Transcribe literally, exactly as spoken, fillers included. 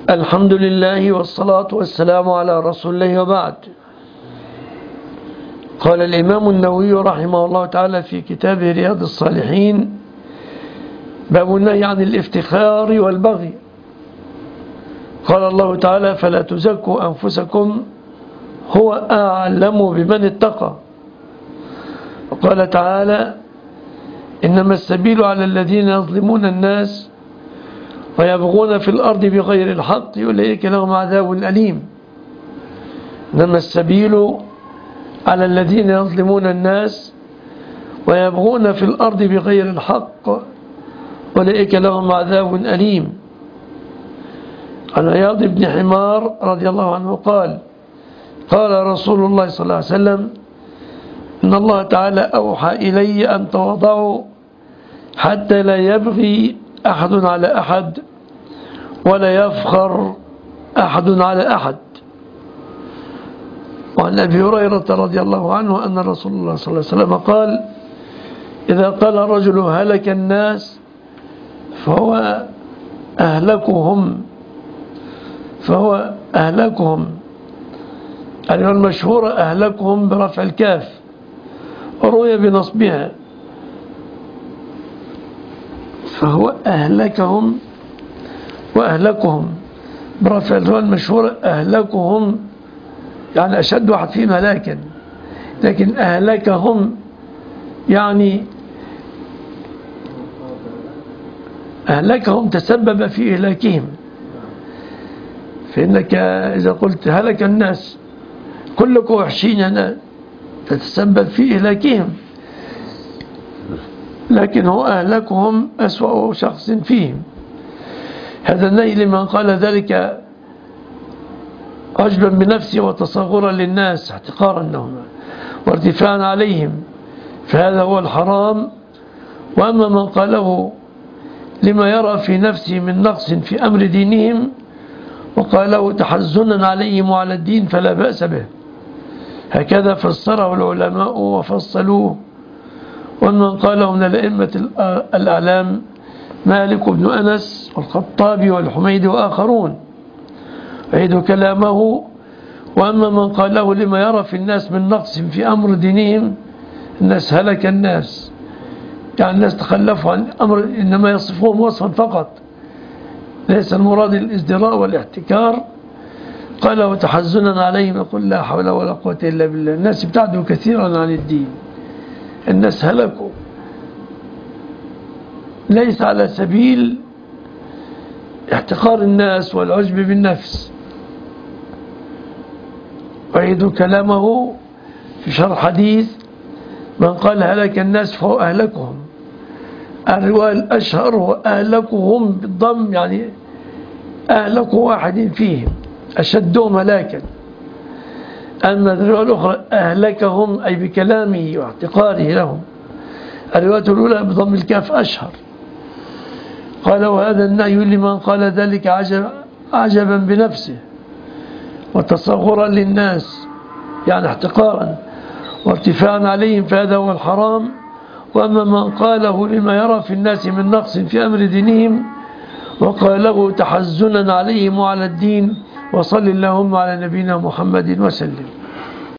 الحمد لله والصلاة والسلام على رسول الله وبعد. قال الإمام النووي رحمه الله تعالى في كتابه رياض الصالحين: باب النهي عن الافتخار والبغي. قال الله تعالى: فلا تزكوا أنفسكم هو أعلم بمن اتقى. وقال تعالى: إنما السبيل على الذين يظلمون الناس ويبغون في الأرض بغير الحق أولئك لهم عذاب أليم. إنما السبيل على الذين يظلمون الناس ويبغون في الأرض بغير الحق أولئك لهم عذاب أليم. عن عياض بن حمار رضي الله عنه قال: قال رسول الله صلى الله عليه وسلم: إن الله تعالى أوحى إلي أن تواضعوا حتى لا يبغي أحد على أحد ولا يفخر أحد على أحد. وعن أبي هريرة رضي الله عنه أن رسول الله صلى الله عليه وسلم قال: إذا قال الرجل هلك الناس فهو أهلكهم فهو أهلكهم يعني المشهور أهلكهم برفع الكاف، وروي بنصبها، فهو أهلكهم وأهلكهم برفع الكاف المشهور أهلكهم يعني أشد واحد فيهم هلاكا، لكن أهلكهم يعني أهلكهم تسبب في إهلاكهم. فإنك إذا قلت هلك الناس كلكم وحشين هنا تتسبب في إهلاكهم، لكن هو أهلكهم أسوأ شخص فيهم. هذا النهي لمن قال ذلك عجبا بنفسه وتصغرا للناس احتقارا لهم وارتفاعا عليهم، فهذا هو الحرام. وأما من قاله لما يرى في نفسه من نقص في أمر دينهم وقاله تحزنا عليهم وعلى الدين فلا بأس به. هكذا فسره العلماء وفصلوه. ومن قاله من الأئمة الأعلام مالك بن أنس والخطابي والحميدي وآخرون، عيد كلامه. وأما من قاله لما يرى في الناس من نقص في أمر دينهم، الناس هلك الناس يعني الناس تخلفوا عن أمر، إنما يصفهم وصفا فقط، ليس المراد الازدراء والاحتكار. قال وتحزنا عليهم، يقول لا حول ولا قوة إلا بالله. الناس ابتعدوا كثيرا عن الدين، الناس هلكوا، ليس على سبيل احتقار الناس والعجب بالنفس. وعيد كلامه في شرح حديث من قال هلك الناس فهو أهلكهم. الرواية الأشهر هو أهلكهم بالضم، يعني أهلك واحد فيهم أشدهم هلاكا. أما الرواية الأخرى أهلكهم أي بكلامه واحتقاره لهم. الرواية الأولى بضم الكاف أشهر. قال وهذا النهي لمن قال ذلك عجب عجبا بنفسه وتصغرا للناس يعني احتقارا وارتفاعا عليهم، فهذا هو الحرام. وأما من قاله لما يرى في الناس من نقص في أمر دينهم وقاله تحزنا عليهم وعلى الدين. وصل اللهم على نبينا محمد وسلم.